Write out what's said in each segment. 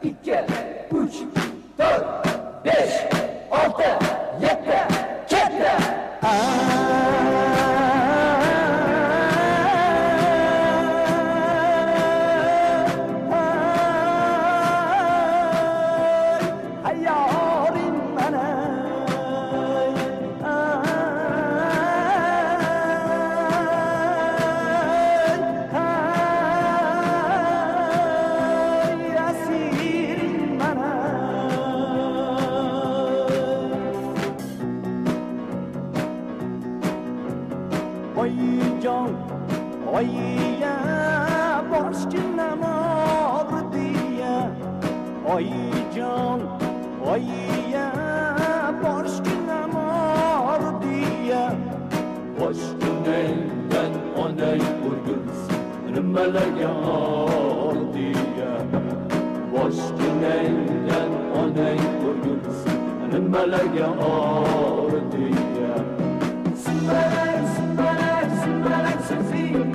2, 3, 4, 5, 6, 7, ketdi. Oyiya boshginam og'ridiya oyijon oyiya boshginam og'ridiya boshginangdan onang o'rgilsin nimalarga og'ridiya boshginangdan onang o'rgilsin nimalarga og'ridiya simbarak simbarak simbarak sizing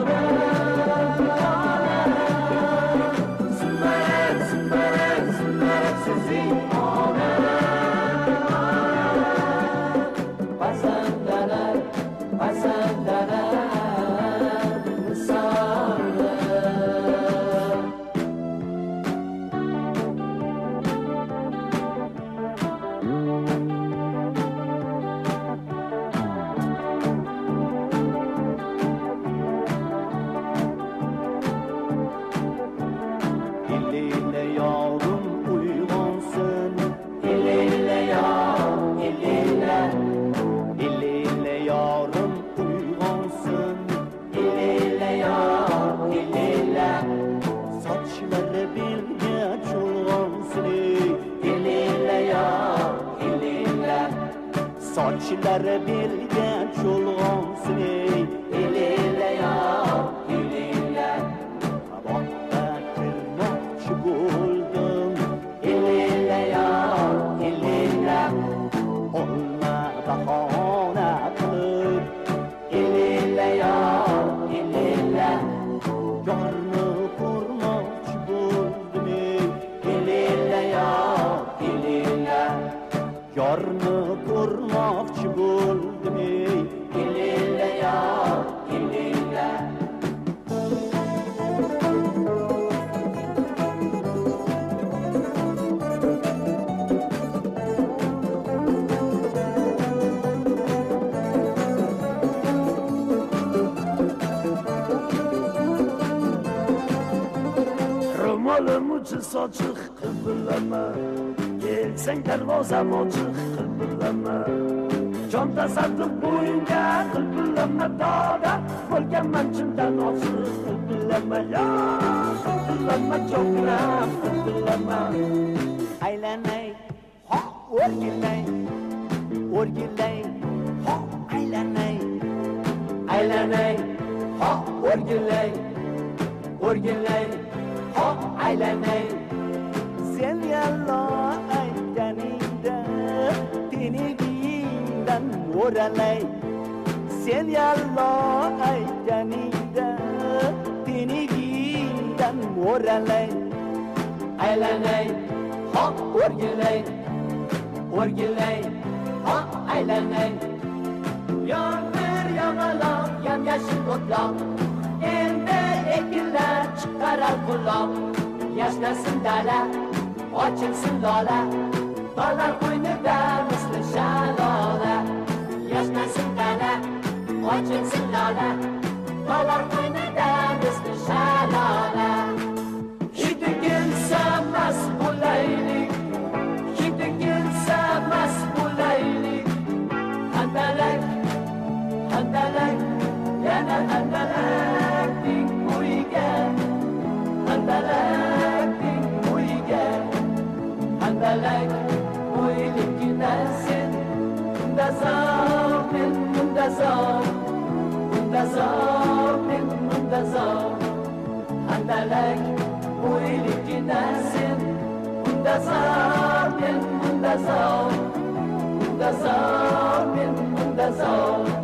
sochlar belga cho'lg'onsin elila ya elila qaboqqa kirmoqchi bo'ldim elila ya elila olma bahona qilib elila ya elila yorni ko'rmoqchi bo'ldim elila ya elila yorni ko'rmoqchi bo'ldim elila ya elila ro'molim uchi sochiq qibilama kelsang darvozam ochiq qibilama jon tasadduq bo'yinga qibilama doda bo'lganman chindan ochiq qibilama ya qibilama cho'kram qibilama aylanay ho o'rgilay o'rgilay ho aylanay aylanay ho o'rgilay o'rgilay ho aylanay sen yallo aytganingda tinigingdan mo'ralay sen yallo aytganingda tinigingdan mo'ralay aylanay ho o'rgilay o'rgilay ho aylanay yomg'ir yog'aloq yam-yashil o'tloq endi ekinlar chiqarar quloq yashnasin dala ochilsin lola dolar qo'ynida misli shalola yashnasin dala ochilsin lola dolar qo'ynida misli shalola hidi kelsa mast bo'laylik hidi kelsa mast bo'laylik handalak handalak yana handalak ding o'yiga handalak ding o'yiga handalak o'yligidan sen muntazam men muntazam muntazam men muntazam handalak o'yligidan sen muntazam men muntazam muntazam men muntazam